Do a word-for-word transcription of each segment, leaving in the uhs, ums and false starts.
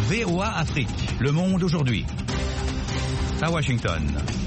V O A Afrique. Le monde aujourd'hui. À Washington.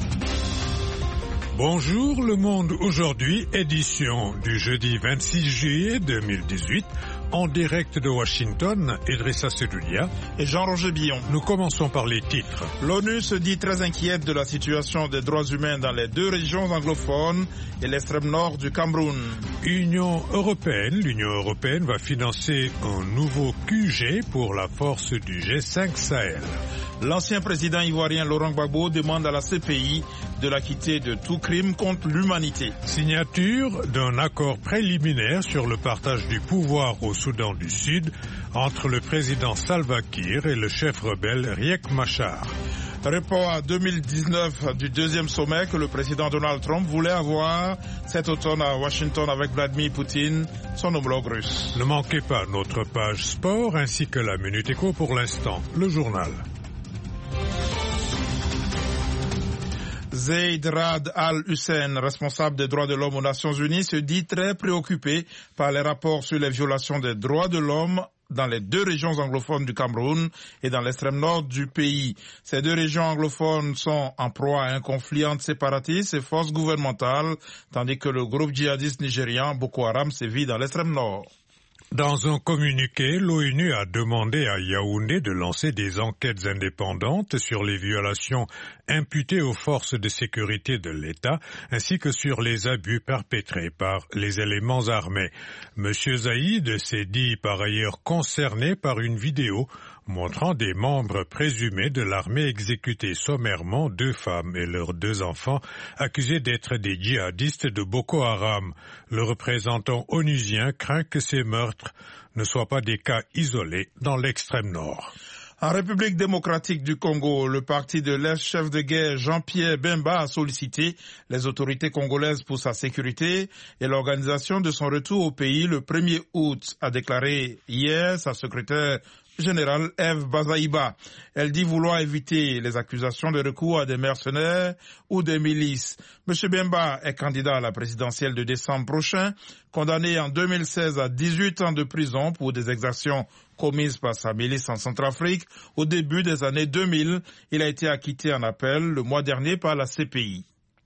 Bonjour, Le Monde aujourd'hui, édition du jeudi vingt-six juillet deux mille dix-huit, en direct de Washington, Idrissa Sedoudia et Jean-Roger Billon. Nous commençons par les titres. L'ONU se dit très inquiète de la situation des droits humains dans les deux régions anglophones et l'extrême nord du Cameroun. Union européenne, l'Union européenne va financer un nouveau Q G pour la force du G cinq Sahel. L'ancien président ivoirien Laurent Gbagbo demande à la C P I de l'acquitter de tout crime contre l'humanité. Signature d'un accord préliminaire sur le partage du pouvoir au Soudan du Sud entre le président Salva Kiir et le chef rebelle Riek Machar. Report à deux mille dix-neuf du deuxième sommet que le président Donald Trump voulait avoir cet automne à Washington avec Vladimir Poutine, son homologue russe. Ne manquez pas notre page sport ainsi que la Minute Éco pour l'instant, le journal. Zeid Ra'ad Al-Hussein, responsable des droits de l'homme aux Nations Unies, se dit très préoccupé par les rapports sur les violations des droits de l'homme dans les deux régions anglophones du Cameroun et dans l'extrême nord du pays. Ces deux régions anglophones sont en proie à un conflit entre séparatistes et forces gouvernementales, tandis que le groupe djihadiste nigérian Boko Haram sévit dans l'extrême nord. Dans un communiqué, l'ONU a demandé à Yaoundé de lancer des enquêtes indépendantes sur les violations imputées aux forces de sécurité de l'État, ainsi que sur les abus perpétrés par les éléments armés. Monsieur Zaïd s'est dit par ailleurs concerné par une vidéo montrant des membres présumés de l'armée exécuter sommairement deux femmes et leurs deux enfants accusés d'être des djihadistes de Boko Haram. Le représentant onusien craint que ces meurtres ne soient pas des cas isolés dans l'extrême nord. En République démocratique du Congo, le parti de l'ex-chef de guerre Jean-Pierre Bemba a sollicité les autorités congolaises pour sa sécurité et l'organisation de son retour au pays le premier août, a déclaré hier sa secrétaire générale Eve Bazaïba. Elle dit vouloir éviter les accusations de recours à des mercenaires ou des milices. Monsieur Bemba est candidat à la présidentielle de décembre prochain, condamné en deux mille seize à dix-huit ans de prison pour des exactions commises par sa milice en Centrafrique. Au début des années deux mille, il a été acquitté en appel le mois dernier par la C P I.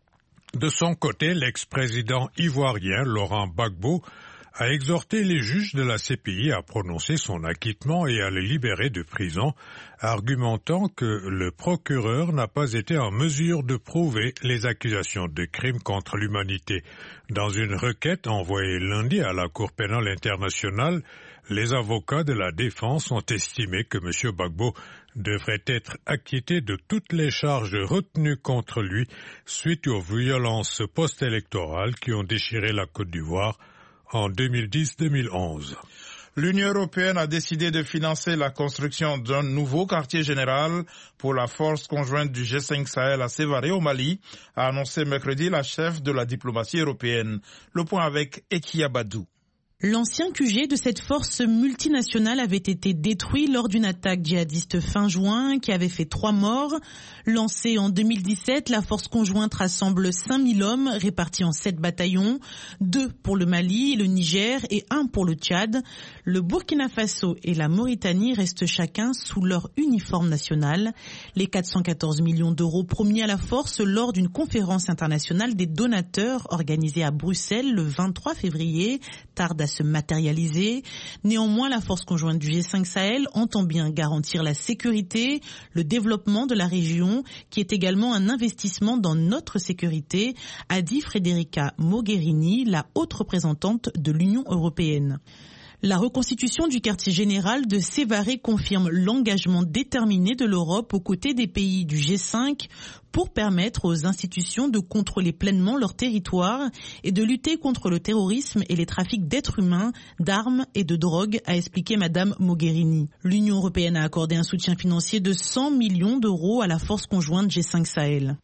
De son côté, l'ex-président ivoirien Laurent Gbagbo a exhorté les juges de la C P I à prononcer son acquittement et à le libérer de prison, argumentant que le procureur n'a pas été en mesure de prouver les accusations de crimes contre l'humanité. Dans une requête envoyée lundi à la Cour pénale internationale, les avocats de la défense ont estimé que M. Gbagbo devrait être acquitté de toutes les charges retenues contre lui suite aux violences post-électorales qui ont déchiré la Côte d'Ivoire en deux mille dix deux mille onze. L'Union européenne a décidé de financer la construction d'un nouveau quartier général pour la force conjointe du G cinq Sahel à Sévaré au Mali, a annoncé mercredi la chef de la diplomatie européenne. Le point avec Ekia Badou. L'ancien Q G de cette force multinationale avait été détruit lors d'une attaque djihadiste fin juin qui avait fait trois morts. Lancée en deux mille dix-sept, la force conjointe rassemble cinq mille hommes répartis en sept bataillons, deux pour le Mali et le Niger et un pour le Tchad. Le Burkina Faso et la Mauritanie restent chacun sous leur uniforme national. Les quatre cent quatorze millions d'euros promis à la force lors d'une conférence internationale des donateurs organisée à Bruxelles le vingt-trois février tardent à se matérialiser. Néanmoins, la force conjointe du G cinq Sahel entend bien garantir la sécurité, le développement de la région, qui est également un investissement dans notre sécurité, a dit Federica Mogherini, la haute représentante de l'Union européenne. La reconstitution du quartier général de Sévaré confirme l'engagement déterminé de l'Europe aux côtés des pays du G cinq pour permettre aux institutions de contrôler pleinement leur territoire et de lutter contre le terrorisme et les trafics d'êtres humains, d'armes et de drogue, a expliqué Madame Mogherini. L'Union européenne a accordé un soutien financier de cent millions d'euros à la force conjointe G cinq Sahel.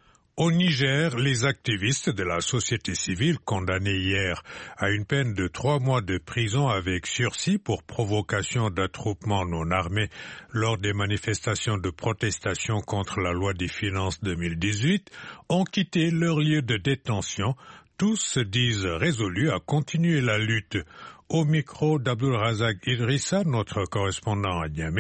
Au Niger, les activistes de la société civile condamnés hier à une peine de trois mois de prison avec sursis pour provocation d'attroupement non armé lors des manifestations de protestation contre la loi des finances deux mille dix-huit ont quitté leur lieu de détention. Tous se disent résolus à continuer la lutte. Au micro d'Abdul Razak Idrissa, notre correspondant à Niamey,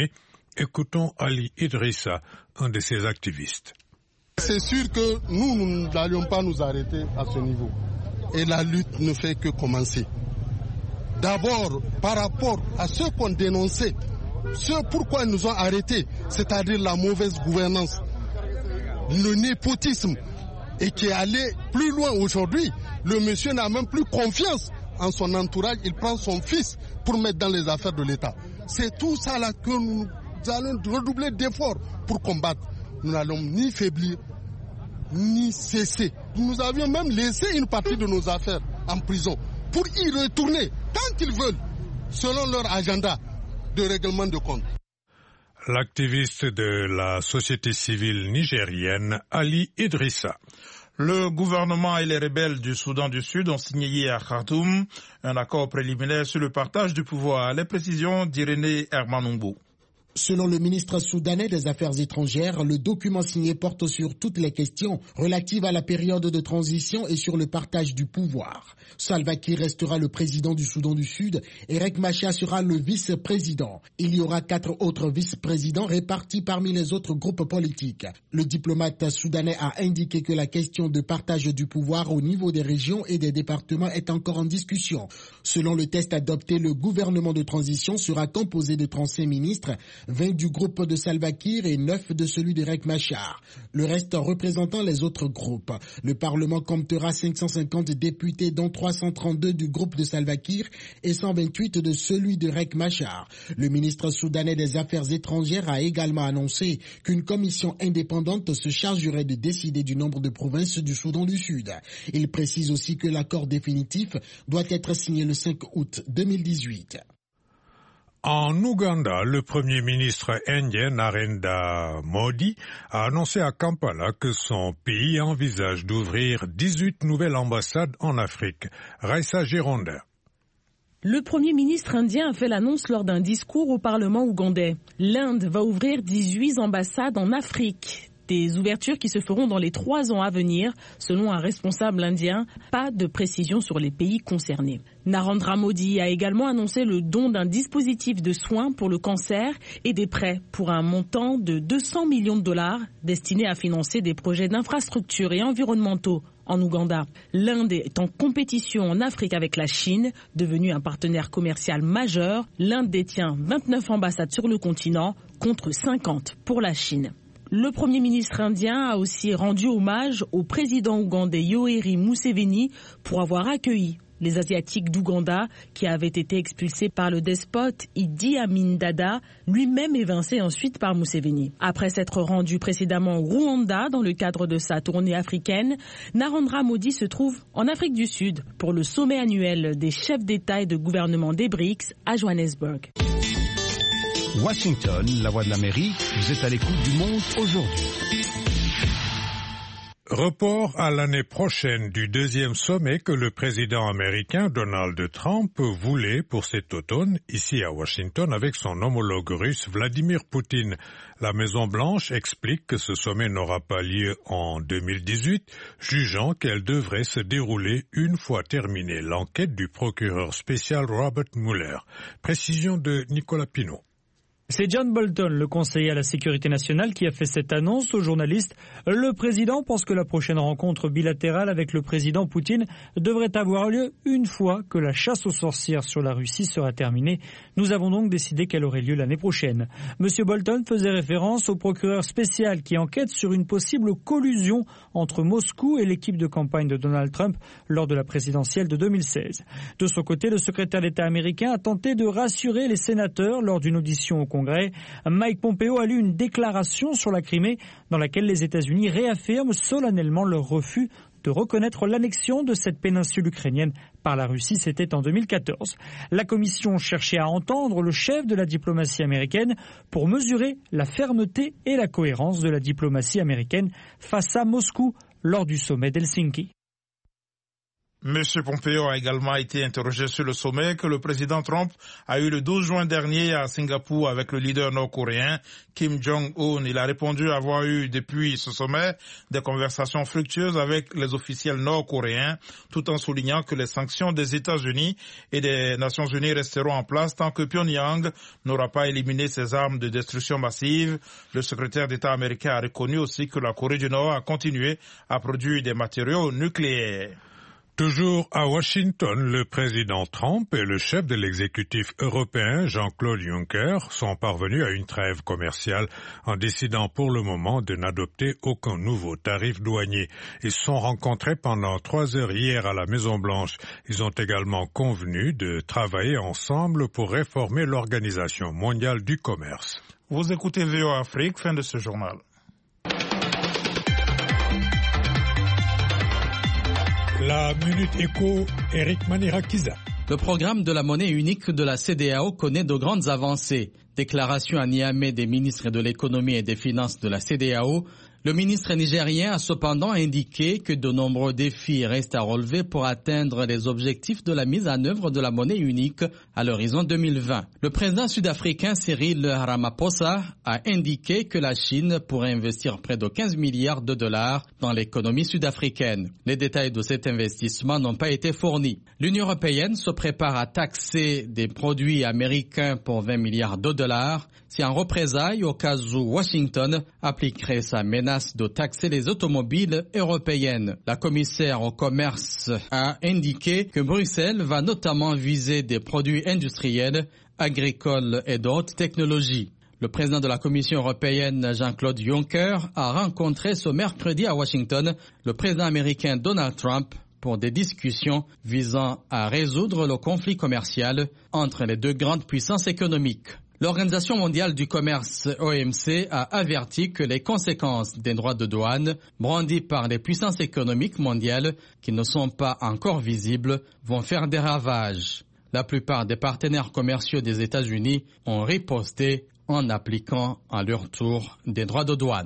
Écoutons Ali Idrissa, un de ces activistes. C'est sûr que nous, nous n'allions pas nous arrêter à ce niveau. Et la lutte ne fait que commencer. D'abord, par rapport à ce qu'on dénonçait, ce pourquoi ils nous ont arrêtés, c'est-à-dire la mauvaise gouvernance, le népotisme, et qui est allé plus loin aujourd'hui. Le monsieur n'a même plus confiance en son entourage, il prend son fils pour mettre dans les affaires de l'État. C'est tout ça là que nous allons redoubler d'efforts pour combattre. Nous n'allons ni faiblir, ni cesser. Nous avions même laissé une partie de nos affaires en prison pour y retourner quand ils veulent, selon leur agenda de règlement de compte. L'activiste de la société civile nigérienne, Ali Idrissa. Le gouvernement et les rebelles du Soudan du Sud ont signé hier à Khartoum un accord préliminaire sur le partage du pouvoir. Les précisions d'Irénée Hermanumbo. Selon le ministre soudanais des Affaires étrangères, le document signé porte sur toutes les questions relatives à la période de transition et sur le partage du pouvoir. Salva Kiir restera le président du Soudan du Sud et Riek Machar sera le vice-président. Il y aura quatre autres vice-présidents répartis parmi les autres groupes politiques. Le diplomate soudanais a indiqué que la question de partage du pouvoir au niveau des régions et des départements est encore en discussion. Selon le test adopté, le gouvernement de transition sera composé de trente-cinq ministres, vingt du groupe de Salva Kiir et neuf de celui de Riek Machar. Le reste représentant les autres groupes. Le Parlement comptera cinq cent cinquante députés, dont trois cent trente-deux du groupe de Salva Kiir et cent vingt-huit de celui de Riek Machar. Le ministre soudanais des Affaires étrangères a également annoncé qu'une commission indépendante se chargerait de décider du nombre de provinces du Soudan du Sud. Il précise aussi que l'accord définitif doit être signé le cinq août deux mille dix-huit. En Ouganda, le Premier ministre indien Narendra Modi a annoncé à Kampala que son pays envisage d'ouvrir dix-huit nouvelles ambassades en Afrique. Raissa Gironda. Le Premier ministre indien a fait l'annonce lors d'un discours au Parlement ougandais. L'Inde va ouvrir dix-huit ambassades en Afrique. Des ouvertures qui se feront dans les trois ans à venir, selon un responsable indien. Pas de précision sur les pays concernés. Narendra Modi a également annoncé le don d'un dispositif de soins pour le cancer et des prêts pour un montant de deux cents millions de dollars destinés à financer des projets d'infrastructures et environnementaux en Ouganda. L'Inde est en compétition en Afrique avec la Chine, devenue un partenaire commercial majeur. L'Inde détient vingt-neuf ambassades sur le continent contre cinquante pour la Chine. Le Premier ministre indien a aussi rendu hommage au président ougandais Yoweri Museveni pour avoir accueilli les Asiatiques d'Ouganda qui avaient été expulsés par le despote Idi Amin Dada, lui-même évincé ensuite par Museveni. Après s'être rendu précédemment au Rwanda dans le cadre de sa tournée africaine, Narendra Modi se trouve en Afrique du Sud pour le sommet annuel des chefs d'État et de gouvernement des BRICS à Johannesburg. Washington, la voix de l'Amérique, vous êtes à l'écoute du Monde aujourd'hui. Report à l'année prochaine du deuxième sommet que le président américain Donald Trump voulait pour cet automne, ici à Washington, avec son homologue russe Vladimir Poutine. La Maison-Blanche explique que ce sommet n'aura pas lieu en deux mille dix-huit, jugeant qu'elle devrait se dérouler une fois terminée l'enquête du procureur spécial Robert Mueller. Précision de Nicolas Pinault. C'est John Bolton, le conseiller à la sécurité nationale, qui a fait cette annonce aux journalistes. Le président pense que la prochaine rencontre bilatérale avec le président Poutine devrait avoir lieu une fois que la chasse aux sorcières sur la Russie sera terminée. Nous avons donc décidé qu'elle aurait lieu l'année prochaine. Monsieur Bolton faisait référence au procureur spécial qui enquête sur une possible collusion entre Moscou et l'équipe de campagne de Donald Trump lors de la présidentielle de deux mille seize. De son côté, le secrétaire d'État américain a tenté de rassurer les sénateurs lors d'une audition au Congrès. Mike Pompeo a lu une déclaration sur la Crimée dans laquelle les États-Unis réaffirment solennellement leur refus de reconnaître l'annexion de cette péninsule ukrainienne par la Russie, c'était en deux mille quatorze. La commission cherchait à entendre le chef de la diplomatie américaine pour mesurer la fermeté et la cohérence de la diplomatie américaine face à Moscou lors du sommet d'Helsinki. Monsieur Pompeo a également été interrogé sur le sommet que le président Trump a eu le douze juin dernier à Singapour avec le leader nord-coréen Kim Jong-un. Il a répondu avoir eu depuis ce sommet des conversations fructueuses avec les officiels nord-coréens, tout en soulignant que les sanctions des États-Unis et des Nations Unies resteront en place tant que Pyongyang n'aura pas éliminé ses armes de destruction massive. Le secrétaire d'État américain a reconnu aussi que la Corée du Nord a continué à produire des matériaux nucléaires. Toujours à Washington, le président Trump et le chef de l'exécutif européen, Jean-Claude Juncker, sont parvenus à une trêve commerciale en décidant pour le moment de n'adopter aucun nouveau tarif douanier. Ils se sont rencontrés pendant trois heures hier à la Maison-Blanche. Ils ont également convenu de travailler ensemble pour réformer l'Organisation mondiale du commerce. Vous écoutez V O Afrique, fin de ce journal. La Minute Éco, Eric Manirakiza. Le programme de la monnaie unique de la C E D E A O connaît de grandes avancées. Déclaration à Niamey des ministres de l'économie et des finances de la C E D E A O, le ministre nigérien a cependant indiqué que de nombreux défis restent à relever pour atteindre les objectifs de la mise en œuvre de la monnaie unique à l'horizon deux mille vingt. Le président sud-africain Cyril Ramaphosa a indiqué que la Chine pourrait investir près de quinze milliards de dollars dans l'économie sud-africaine. Les détails de cet investissement n'ont pas été fournis. L'Union européenne se prépare à taxer des produits américains pour vingt milliards de dollars si en représailles au cas où Washington appliquerait sa menace de taxer les automobiles européennes. La commissaire au commerce a indiqué que Bruxelles va notamment viser des produits industriels, agricoles et d'autres technologies. Le président de la Commission européenne, Jean-Claude Juncker, a rencontré ce mercredi à Washington le président américain Donald Trump pour des discussions visant à résoudre le conflit commercial entre les deux grandes puissances économiques. L'Organisation mondiale du commerce O M C a averti que les conséquences des droits de douane brandis par les puissances économiques mondiales qui ne sont pas encore visibles vont faire des ravages. La plupart des partenaires commerciaux des États-Unis ont riposté en appliquant à leur tour des droits de douane.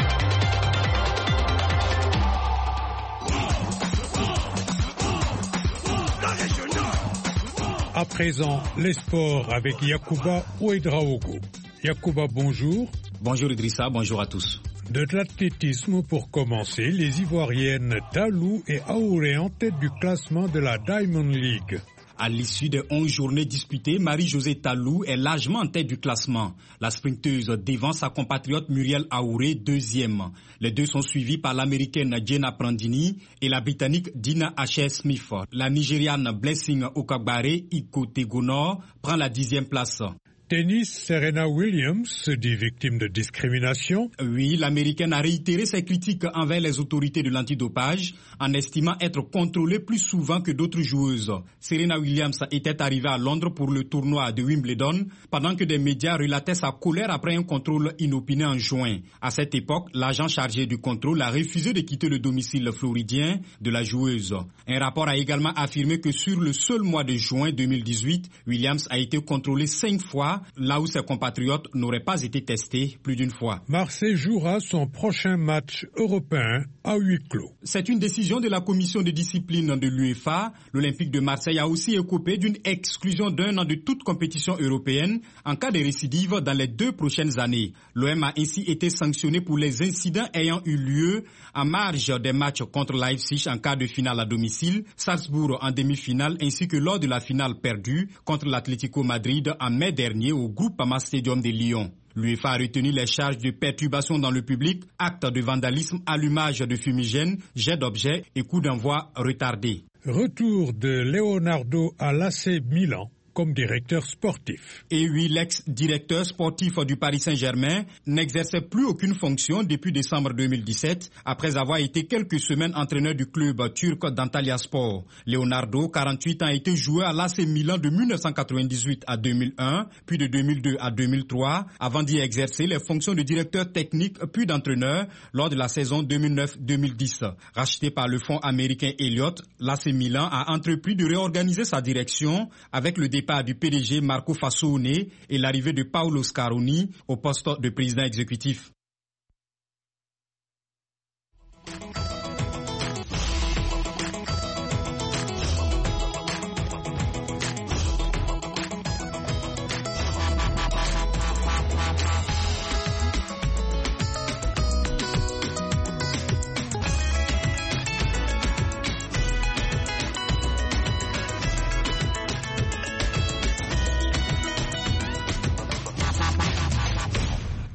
À présent, les sports avec Yacouba Ouedraogo. Yacouba, bonjour. Bonjour Idrissa, bonjour à tous. De l'athlétisme pour commencer, les Ivoiriennes Talou et Aouré en tête du classement de la Diamond League. À l'issue de onze journées disputées, Marie-Josée Talou est largement en tête du classement. La sprinteuse devance sa compatriote Muriel Aouré, deuxième. Les deux sont suivis par l'américaine Jenna Prandini et la britannique Dina H S Smith. La nigériane Blessing Okagbare Ikotegonor prend la dixième place. Tennis, Serena Williams se dit victime de discrimination. Oui, l'américaine a réitéré ses critiques envers les autorités de l'antidopage en estimant être contrôlée plus souvent que d'autres joueuses. Serena Williams était arrivée à Londres pour le tournoi de Wimbledon pendant que des médias relataient sa colère après un contrôle inopiné en juin. À cette époque, l'agent chargé du contrôle a refusé de quitter le domicile floridien de la joueuse. Un rapport a également affirmé que sur le seul mois de juin deux mille dix-huit, Williams a été contrôlée cinq fois, là où ses compatriotes n'auraient pas été testés plus d'une fois. Marseille jouera son prochain match européen à huis clos. C'est une décision de la commission de discipline de l'UEFA. L'Olympique de Marseille a aussi écopé d'une exclusion d'un an de toute compétition européenne en cas de récidive dans les deux prochaines années. L'O M a ainsi été sanctionné pour les incidents ayant eu lieu en marge des matchs contre Leipzig en quart de finale à domicile, Salzbourg en demi-finale ainsi que lors de la finale perdue contre l'Atlético Madrid en mai dernier au Groupama Stadium de Lyon. L'UEFA a retenu les charges de perturbation dans le public, actes de vandalisme, allumage de fumigènes, jet d'objets et coups d'envoi retardés. Retour de Leonardo à l'A C Milan comme directeur sportif. Et oui, l'ex-directeur sportif du Paris Saint-Germain n'exerçait plus aucune fonction depuis décembre deux mille dix-sept, après avoir été quelques semaines entraîneur du club turc d'Antalyaspor. Leonardo, quarante-huit ans, a été joueur à l'A C Milan de mille neuf cent quatre-vingt-dix-huit à deux mille un, puis de deux mille deux à deux mille trois, avant d'y exercer les fonctions de directeur technique puis d'entraîneur lors de la saison deux mille neuf deux mille dix. Racheté par le fonds américain Elliott, l'A C Milan a entrepris de réorganiser sa direction avec le départ du P D G Marco Fasone et l'arrivée de Paolo Scaroni au poste de président exécutif.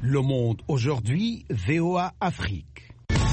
Le Monde aujourd'hui, V O A Afrique.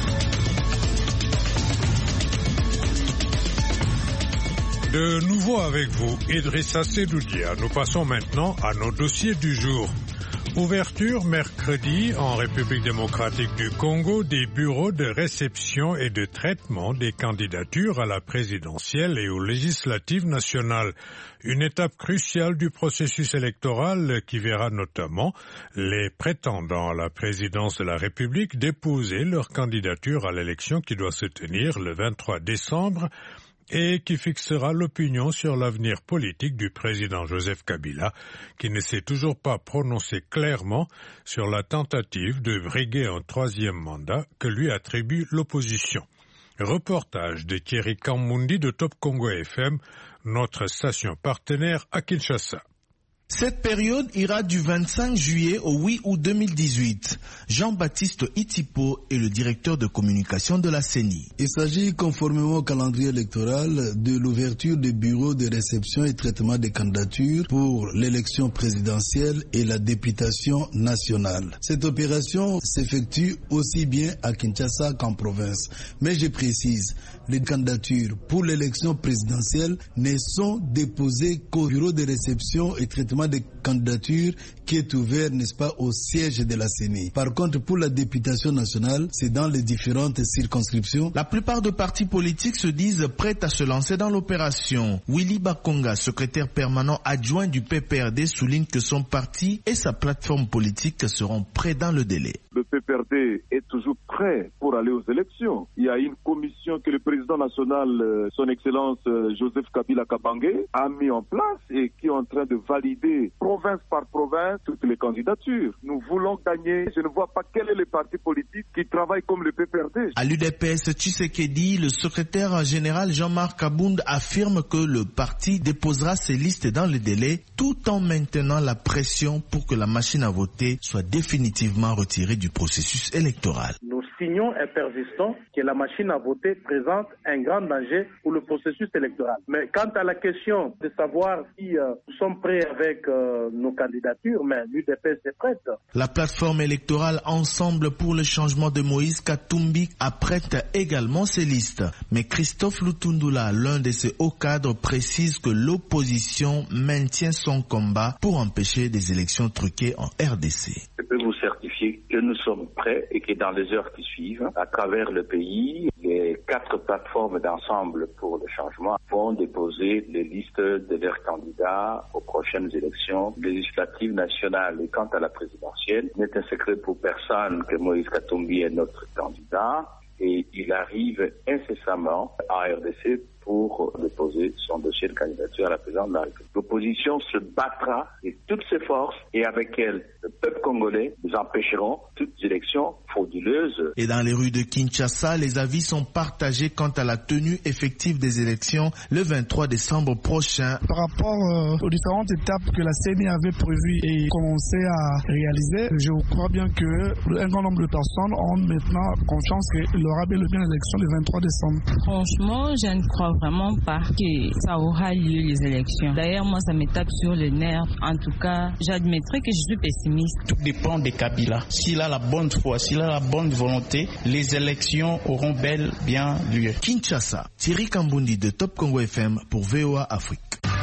De nouveau avec vous, Idrissa Sedoudia. Nous passons maintenant à nos dossiers du jour. Ouverture mercredi en République démocratique du Congo des bureaux de réception et de traitement des candidatures à la présidentielle et aux législatives nationales. Une étape cruciale du processus électoral qui verra notamment les prétendants à la présidence de la République déposer leur candidature à l'élection qui doit se tenir le vingt-trois décembre et qui fixera l'opinion sur l'avenir politique du président Joseph Kabila, qui ne s'est toujours pas prononcé clairement sur la tentative de briguer un troisième mandat que lui attribue l'opposition. Reportage de Thierry Kambundi de Top Congo F M, notre station partenaire à Kinshasa. Cette période ira du vingt-cinq juillet au huit août deux mille dix-huit. Jean-Baptiste Itipo est le directeur de communication de la C E N I. Il s'agit, conformément au calendrier électoral, de l'ouverture des bureaux de réception et traitement des candidatures pour l'élection présidentielle et la députation nationale. Cette opération s'effectue aussi bien à Kinshasa qu'en province. Mais je précise, les candidatures pour l'élection présidentielle ne sont déposées qu'au bureau de réception et traitement des candidatures qui est ouvert, n'est-ce pas, au siège de la C E N I. Par contre, pour la députation nationale, c'est dans les différentes circonscriptions. La plupart des partis politiques se disent prêts à se lancer dans l'opération. Willy Bakonga, secrétaire permanent adjoint du P P R D, souligne que son parti et sa plateforme politique seront prêts dans le délai. Le P P R D est toujours prêt pour aller aux élections. Il y a une commission que le président national, son Excellence Joseph Kabila Kabange, a mis en place et qui est en train de valider province par province toutes les candidatures. Nous voulons gagner. Je ne vois pas quel est le parti politique qui travaille comme le P P R D. À l'U D P S, Tshisekedi, le secrétaire général Jean-Marc Kabound affirme que le parti déposera ses listes dans le délai tout en maintenant la pression pour que la machine à voter soit définitivement retirée du processus électoral. Nous signons et persistons que la machine à voter présente un grand danger pour le processus électoral. Mais quant à la question de savoir si euh, nous sommes prêts avec euh, nos candidatures, mais l'U D P S est prête. La plateforme électorale Ensemble pour le changement de Moïse Katumbi apprête également ses listes. Mais Christophe Lutundula, l'un de ses hauts cadres, précise que l'opposition maintient son combat pour empêcher des élections truquées en R D C. Je peux vous certifier que nous sommes prêts et que dans les heures qui suivent, à travers le pays, les quatre plateformes d'Ensemble pour le changement vont déposer les listes de leurs candidats aux prochaines élections législatives nationales. Et quant à la présidentielle, il n'est un secret pour personne que Moïse Katumbi est notre candidat et il arrive incessamment à R D C pour déposer son dossier de candidature à la présidence de la République. L'opposition se battra de toutes ses forces et avec elle, le peuple congolais, nous empêcherons toutes élections frauduleuses. Et dans les rues de Kinshasa, les avis sont partagés quant à la tenue effective des élections le vingt-trois décembre prochain. Par rapport euh, aux différentes étapes que la C E N I avait prévues et commencé à réaliser, je crois bien que un grand nombre de personnes ont maintenant confiance qu'il y aura bel et bien l'élection le vingt-trois décembre. Franchement, je ne crois vraiment pas que ça aura lieu les élections. D'ailleurs, moi, ça me tape sur le nerf. En tout cas, j'admettrai que je suis pessimiste. Tout dépend de Kabila. S'il a la bonne foi, s'il a la bonne volonté, les élections auront bel bien lieu. Kinshasa, Thierry Kambundi de Top Congo F M pour V O A Afrique.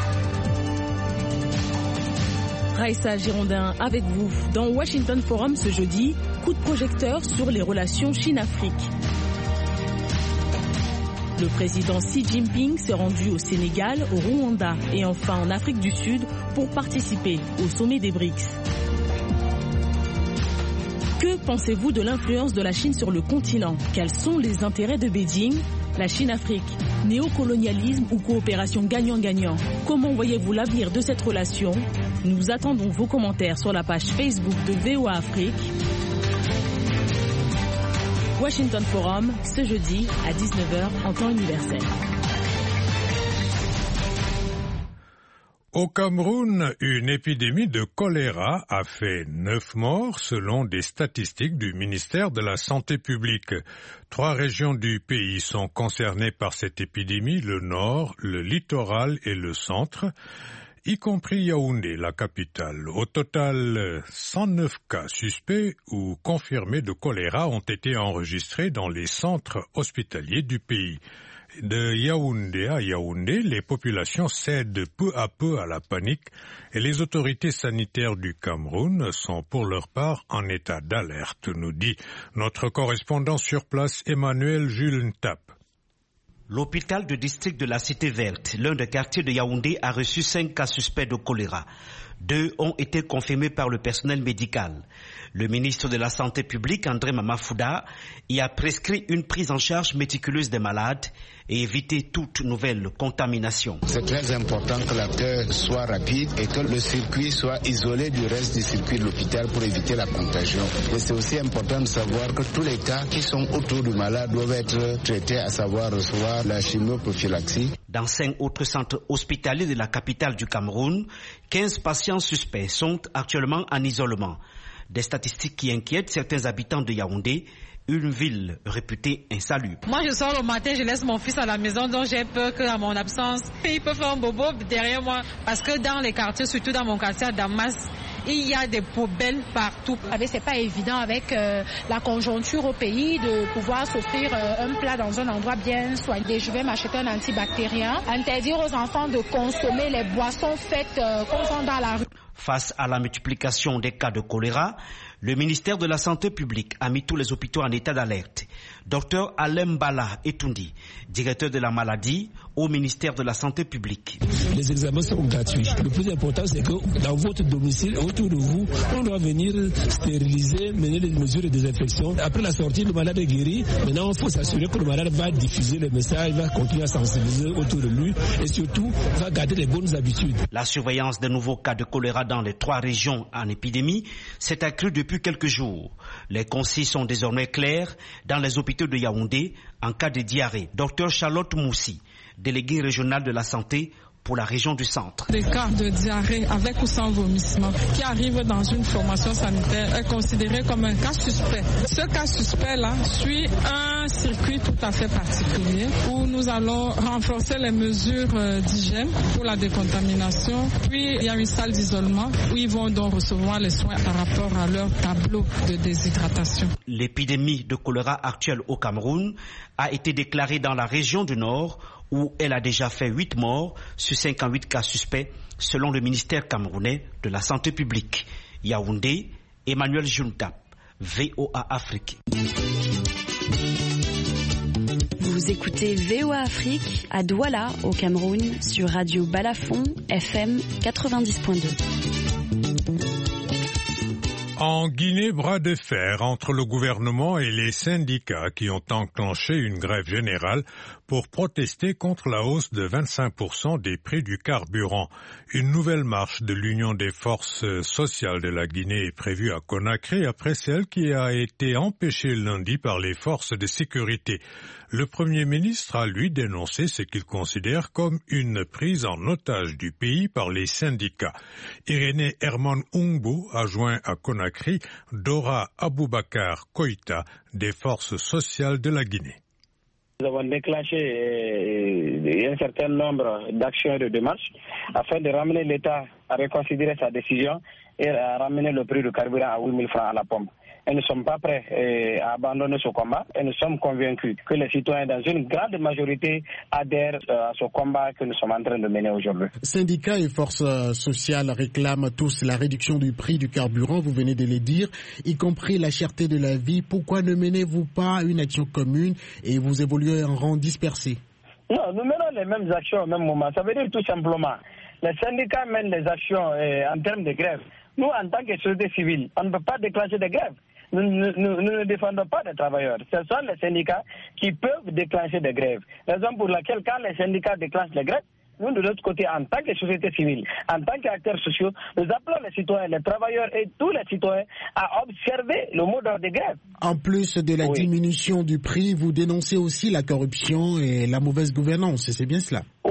Raïssa Girondin avec vous. Dans Washington Forum ce jeudi, coup de projecteur sur les relations Chine-Afrique. Le président Xi Jinping s'est rendu au Sénégal, au Rwanda et enfin en Afrique du Sud pour participer au sommet des B R I C S. Que pensez-vous de l'influence de la Chine sur le continent? Quels sont les intérêts de Beijing? La Chine-Afrique, néocolonialisme ou coopération gagnant-gagnant? Comment voyez-vous l'avenir de cette relation? Nous attendons vos commentaires sur la page Facebook de V O A Afrique. Washington Forum, ce jeudi à dix-neuf heures en temps universel. Au Cameroun, une épidémie de choléra a fait neuf morts selon des statistiques du ministère de la Santé publique. Trois régions du pays sont concernées par cette épidémie, le nord, le littoral et le centre. y compris Yaoundé, la capitale. Au total, cent neuf cas suspects ou confirmés de choléra ont été enregistrés dans les centres hospitaliers du pays. De Yaoundé à Yaoundé, les populations cèdent peu à peu à la panique et les autorités sanitaires du Cameroun sont pour leur part en état d'alerte, nous dit notre correspondant sur place Emmanuel Jules Ntap. L'hôpital de district de la Cité Verte, l'un des quartiers de Yaoundé, a reçu cinq cas suspects de choléra. Deux ont été confirmés par le personnel médical. Le ministre de la Santé publique, André Mamafouda, y a prescrit une prise en charge méticuleuse des malades et éviter toute nouvelle contamination. C'est très important que l'acteur soit rapide et que le circuit soit isolé du reste du circuit de l'hôpital pour éviter la contagion. Et c'est aussi important de savoir que tous les cas qui sont autour du malade doivent être traités, à savoir recevoir la chimioprophylaxie. Dans cinq autres centres hospitaliers de la capitale du Cameroun, quinze patients suspects sont actuellement en isolement. Des statistiques qui inquiètent certains habitants de Yaoundé, une ville réputée insalubre. Moi, je sors le matin, je laisse mon fils à la maison, donc j'ai peur qu'à mon absence, il peut faire un bobo derrière moi. Parce que dans les quartiers, surtout dans mon quartier à Damas, il y a des poubelles partout. C'est pas évident avec euh, la conjoncture au pays de pouvoir s'offrir euh, un plat dans un endroit bien soigné. Je vais m'acheter un antibactérien. Interdire aux enfants de consommer les boissons faites euh, qu'on vend dans la rue. Face à la multiplication des cas de choléra, le ministère de la Santé publique a mis tous les hôpitaux en état d'alerte. Docteur Alem Bala Etoundi, directeur de la maladie au ministère de la Santé publique. Les examens sont gratuits. Le plus important, c'est que dans votre domicile, autour de vous, on doit venir stériliser, mener les mesures de désinfection. Après la sortie, le malade est guéri. Maintenant, il faut s'assurer que le malade va diffuser les messages, va continuer à sensibiliser autour de lui et surtout, va garder les bonnes habitudes. La surveillance des nouveaux cas de choléra dans les trois régions en épidémie s'est accrue depuis quelques jours. Les consignes sont désormais claires dans les hôpitaux de Yaoundé en cas de diarrhée. Docteur Charlotte Moussi, déléguée régionale de la santé pour la région du centre. Des cas de diarrhée avec ou sans vomissement qui arrivent dans une formation sanitaire est considéré comme un cas suspect. Ce cas suspect-là suit un circuit tout à fait particulier où nous allons renforcer les mesures d'hygiène pour la décontamination. Puis il y a une salle d'isolement où ils vont donc recevoir les soins par rapport à leur tableau de déshydratation. L'épidémie de choléra actuelle au Cameroun a été déclarée dans la région du Nord où elle a déjà fait huit morts sur cinquante-huit cas suspects selon le ministère camerounais de la Santé publique. Yaoundé, Emmanuel Juntap, V O A Afrique. Vous écoutez V O A Afrique à Douala au Cameroun sur Radio Balafon F M quatre-vingt-dix point deux. En Guinée, bras de fer entre le gouvernement et les syndicats qui ont enclenché une grève générale pour protester contre la hausse de vingt-cinq pour cent des prix du carburant. Une nouvelle marche de l'Union des forces sociales de la Guinée est prévue à Conakry après celle qui a été empêchée lundi par les forces de sécurité. Le Premier ministre a, lui, dénoncé ce qu'il considère comme une prise en otage du pays par les syndicats. Irénée Herman Ungbo a joint à Conakry Dora Aboubakar Koïta des forces sociales de la Guinée. Nous avons déclenché un certain nombre d'actions et de démarches afin de ramener l'État à reconsidérer sa décision et à ramener le prix du carburant à huit mille francs à la pompe. Et nous ne sommes pas prêts eh, à abandonner ce combat et nous sommes convaincus que les citoyens, dans une grande majorité, adhèrent euh, à ce combat que nous sommes en train de mener aujourd'hui. Syndicats et forces sociales réclament tous la réduction du prix du carburant, vous venez de le dire, y compris la cherté de la vie. Pourquoi ne menez-vous pas une action commune et vous évoluez en rang dispersé? Non, nous menons les mêmes actions au même moment. Ça veut dire tout simplement, les syndicats mènent les actions eh, en termes de grève. Nous, en tant que société civile, on ne peut pas déclencher des grèves. Nous, nous, nous, nous ne défendons pas les travailleurs. Ce sont les syndicats qui peuvent déclencher des grèves. Raison pour laquelle, quand les syndicats déclenchent les grèves, nous, de l'autre côté, en tant que société civile, en tant qu'acteurs sociaux, nous appelons les citoyens, les travailleurs et tous les citoyens à observer le mot d'ordre des grèves. En plus de la oui. diminution du prix, vous dénoncez aussi la corruption et la mauvaise gouvernance, c'est bien cela? Oui, oui,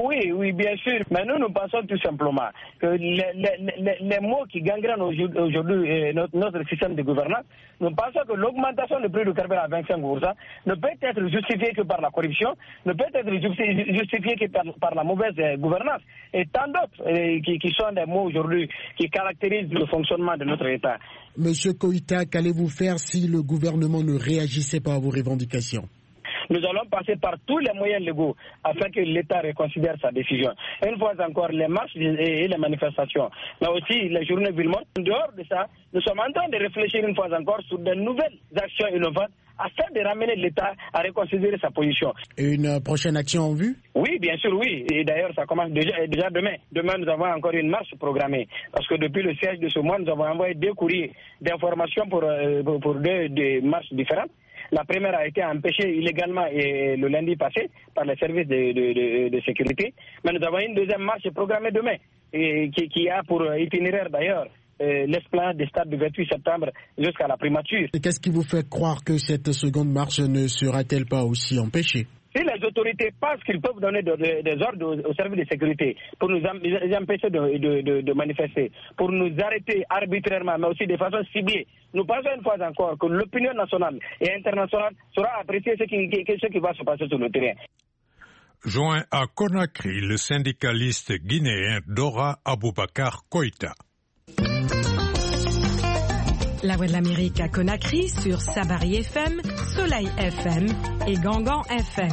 oui, bien sûr. Mais nous, nous pensons tout simplement que les, les, les, les mots qui gangrènent aujourd'hui euh, notre, notre système de gouvernance, nous pensons que l'augmentation du prix du carburant à vingt-cinq pour cent ne peut être justifiée que par la corruption, ne peut être justifiée que par, par la mauvaise euh, gouvernance. Et tant d'autres euh, qui, qui sont des mots aujourd'hui qui caractérisent le fonctionnement de notre État. Monsieur Koïta, qu'allez-vous faire si le gouvernement ne réagissait pas à vos revendications? Nous allons passer par tous les moyens légaux afin que l'État reconsidère sa décision. Une fois encore, les marches et les manifestations, mais aussi les journées Villemont. En dehors de ça, nous sommes en train de réfléchir une fois encore sur de nouvelles actions innovantes afin de ramener l'État à reconsidérer sa position. Une prochaine action en vue? Oui, bien sûr, oui. Et d'ailleurs, ça commence déjà, déjà demain. Demain, nous avons encore une marche programmée. Parce que depuis le siège de ce mois, nous avons envoyé deux courriers d'information pour, pour, pour deux, deux marches différentes. La première a été empêchée illégalement et le lundi passé par les services de, de, de, de sécurité. Mais nous avons une deuxième marche programmée demain, et qui, qui a pour itinéraire d'ailleurs euh, l'esplanade des stades du vingt-huit septembre jusqu'à la primature. Et qu'est-ce qui vous fait croire que cette seconde marche ne sera-t-elle pas aussi empêchée? Si les autorités pensent qu'ils peuvent donner de, de, des ordres aux, aux services de sécurité pour nous empêcher de, de, de, de manifester, pour nous arrêter arbitrairement, mais aussi de façon ciblée, nous pensons une fois encore que l'opinion nationale et internationale saura apprécier ce qui, ce qui va se passer sur le terrain. Joint à Conakry, le syndicaliste guinéen Dora Aboubakar Koïta. La Voix de l'Amérique à Conakry sur Sabari F M, Soleil F M et Gangan F M.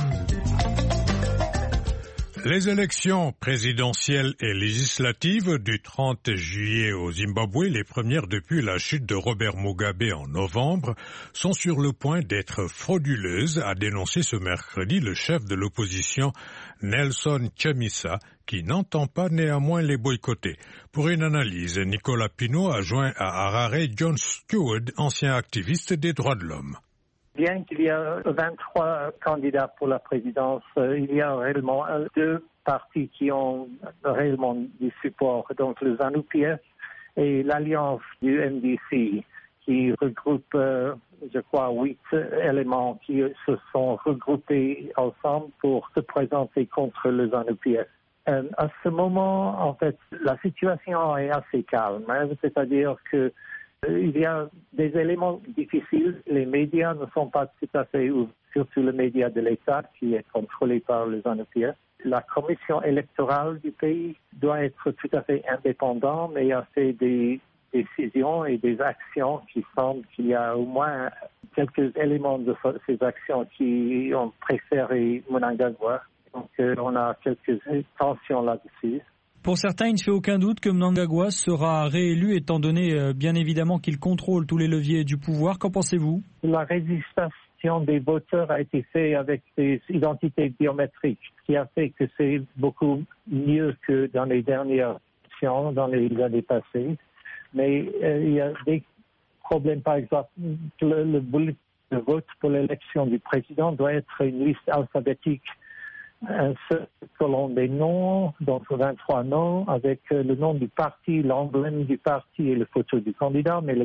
Les élections présidentielles et législatives du trente juillet au Zimbabwe, les premières depuis la chute de Robert Mugabe en novembre, sont sur le point d'être frauduleuses, a dénoncé ce mercredi le chef de l'opposition Nelson Chamisa, qui n'entend pas néanmoins les boycotter. Pour une analyse, Nicolas Pinault a joint à Harare John Stewart, ancien activiste des droits de l'homme. Bien qu'il y ait vingt-trois candidats pour la présidence, il y a réellement deux partis qui ont réellement du support, donc le ZANU P F et l'alliance du M D C, qui regroupe, je crois, huit éléments qui se sont regroupés ensemble pour se présenter contre le ZANU P F. Euh, à ce moment, en fait, la situation est assez calme, hein, c'est-à-dire que euh, il y a des éléments difficiles. Les médias ne sont pas tout à fait ouverts, surtout le média de l'État qui est contrôlé par le ZANU P F. La commission électorale du pays doit être tout à fait indépendante, mais a fait des décisions et des actions qui semblent qu'il y a au moins quelques éléments de ces actions qui ont préféré Mnangagwa. Donc euh, on a quelques tensions là-dessus. Pour certains, il ne fait aucun doute que Mnangagwa sera réélu, étant donné euh, bien évidemment qu'il contrôle tous les leviers du pouvoir. Qu'en pensez-vous? La résistance des voteurs a été faite avec des identités biométriques, ce qui a fait que c'est beaucoup mieux que dans les dernières élections, dans les années passées. Mais euh, il y a des problèmes, par exemple, le, le, le vote pour l'élection du président doit être une liste alphabétique. Un seul colonne des noms, donc vingt-trois noms, avec le nom du parti, l'emblème du parti et le photo du candidat. Mais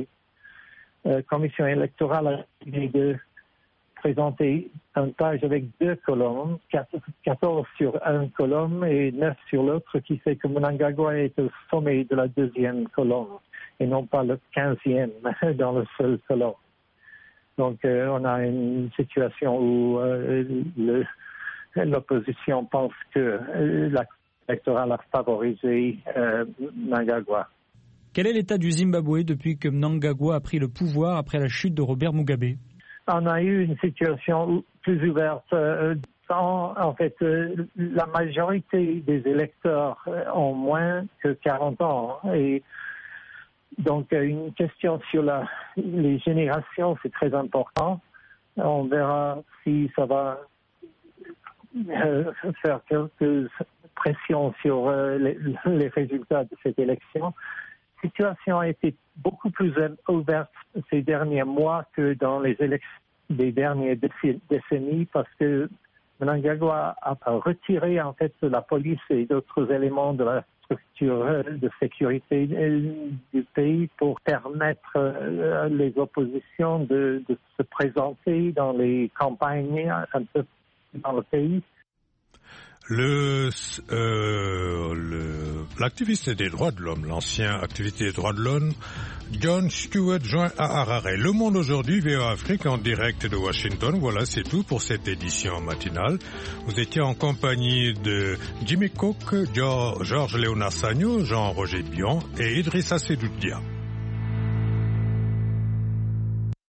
la euh, commission électorale a décidé de présenter une page avec deux colonnes, quatorze sur une colonne et neuf sur l'autre, qui fait que Mnangagwa est au sommet de la deuxième colonne et non pas le quinzième dans le seul colonne. Donc euh, on a une situation où euh, le l'opposition pense que l'électoral a favorisé euh, Mnangagwa. Quel est l'état du Zimbabwe depuis que Mnangagwa a pris le pouvoir après la chute de Robert Mugabe? On a eu une situation plus ouverte. Euh, en, en fait, euh, la majorité des électeurs ont moins que quarante ans. Et donc, euh, une question sur la, les générations, c'est très important. On verra si ça va Euh, faire quelques pressions sur euh, les, les résultats de cette élection. La situation a été beaucoup plus ouverte ces derniers mois que dans les élections des dernières décennies parce que Mnangagwa a retiré en fait la police et d'autres éléments de la structure de sécurité du pays pour permettre euh, les oppositions de, de se présenter dans les campagnes un peu dans le pays. Le, euh, le, l'activiste des droits de l'homme, l'ancien activiste des droits de l'homme, Jon Stewart joint à Harare. Le Monde aujourd'hui, V O A Afrique en direct de Washington. Voilà, c'est tout pour cette édition matinale. Vous étiez en compagnie de Jimmy Cook, Georges Léonard Sagno, Jean-Roger Bion et Idrissa Sedoudia.